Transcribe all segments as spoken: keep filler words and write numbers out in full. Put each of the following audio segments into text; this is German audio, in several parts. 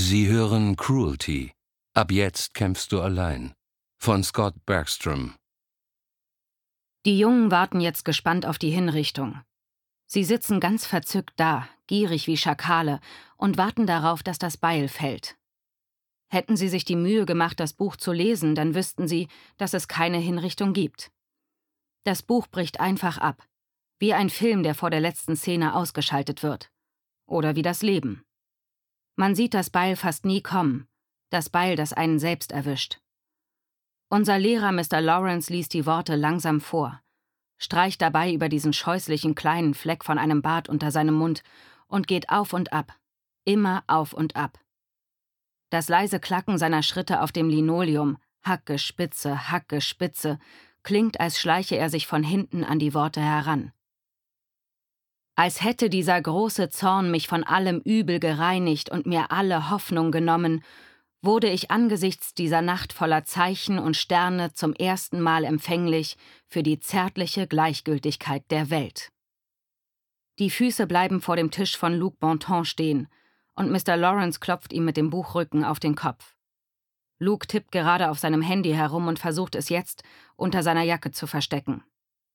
Sie hören Cruelty. Ab jetzt kämpfst du allein. Von Scott Bergstrom. Die Jungen warten jetzt gespannt auf die Hinrichtung. Sie sitzen ganz verzückt da, gierig wie Schakale, und warten darauf, dass das Beil fällt. Hätten sie sich die Mühe gemacht, das Buch zu lesen, dann wüssten sie, dass es keine Hinrichtung gibt. Das Buch bricht einfach ab, wie ein Film, der vor der letzten Szene ausgeschaltet wird. Oder wie das Leben. Man sieht das Beil fast nie kommen, das Beil, das einen selbst erwischt. Unser Lehrer Mister Lawrence liest die Worte langsam vor, streicht dabei über diesen scheußlichen kleinen Fleck von einem Bart unter seinem Mund und geht auf und ab, immer auf und ab. Das leise Klacken seiner Schritte auf dem Linoleum, Hacke, Spitze, Hacke, Spitze, klingt, als schleiche er sich von hinten an die Worte heran. Als hätte dieser große Zorn mich von allem Übel gereinigt und mir alle Hoffnung genommen, wurde ich angesichts dieser Nacht voller Zeichen und Sterne zum ersten Mal empfänglich für die zärtliche Gleichgültigkeit der Welt. Die Füße bleiben vor dem Tisch von Luc Bontemps stehen, und Mister Lawrence klopft ihm mit dem Buchrücken auf den Kopf. Luc tippt gerade auf seinem Handy herum und versucht es jetzt unter seiner Jacke zu verstecken.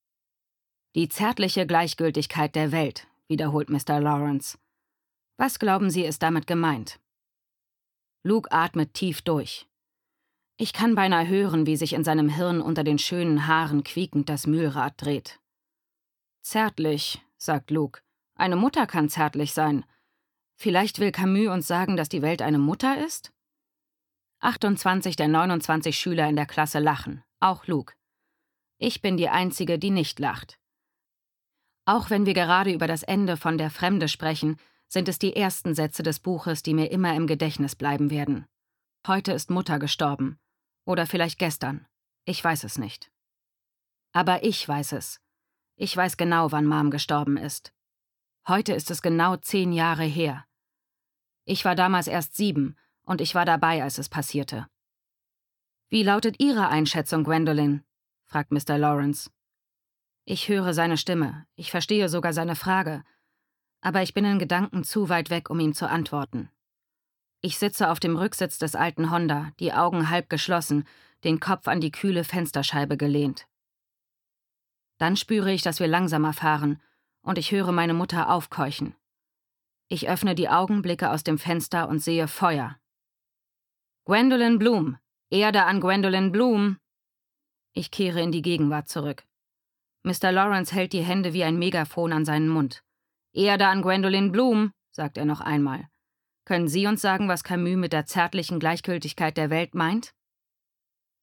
Die zärtliche Gleichgültigkeit der Welt, wiederholt Mister Lawrence. Was glauben Sie, ist damit gemeint? Luc atmet tief durch. Ich kann beinahe hören, wie sich in seinem Hirn unter den schönen Haaren quiekend das Mühlrad dreht. Zärtlich, sagt Luc. Eine Mutter kann zärtlich sein. Vielleicht will Camus uns sagen, dass die Welt eine Mutter ist? achtundzwanzig der neunundzwanzig Schüler in der Klasse lachen, auch Luc. Ich bin die Einzige, die nicht lacht. Auch wenn wir gerade über das Ende von Der Fremde sprechen, sind es die ersten Sätze des Buches, die mir immer im Gedächtnis bleiben werden. Heute ist Mutter gestorben. Oder vielleicht gestern. Ich weiß es nicht. Aber ich weiß es. Ich weiß genau, wann Mom gestorben ist. Heute ist es genau zehn Jahre her. Ich war damals erst sieben und ich war dabei, als es passierte. »Wie lautet Ihre Einschätzung, Gwendolen?« fragt Mister Lawrence. Ich höre seine Stimme, ich verstehe sogar seine Frage, aber ich bin in Gedanken zu weit weg, um ihm zu antworten. Ich sitze auf dem Rücksitz des alten Honda, die Augen halb geschlossen, den Kopf an die kühle Fensterscheibe gelehnt. Dann spüre ich, dass wir langsamer fahren, und ich höre meine Mutter aufkeuchen. Ich öffne die Augen, blicke aus dem Fenster und sehe Feuer. »Gwendolen Bloom! Erde an Gwendolen Bloom!« Ich kehre in die Gegenwart zurück. Mister Lawrence hält die Hände wie ein Megafon an seinen Mund. »Erde an Gwendolen Bloom«, sagt er noch einmal. Können Sie uns sagen, was Camus mit der zärtlichen Gleichgültigkeit der Welt meint?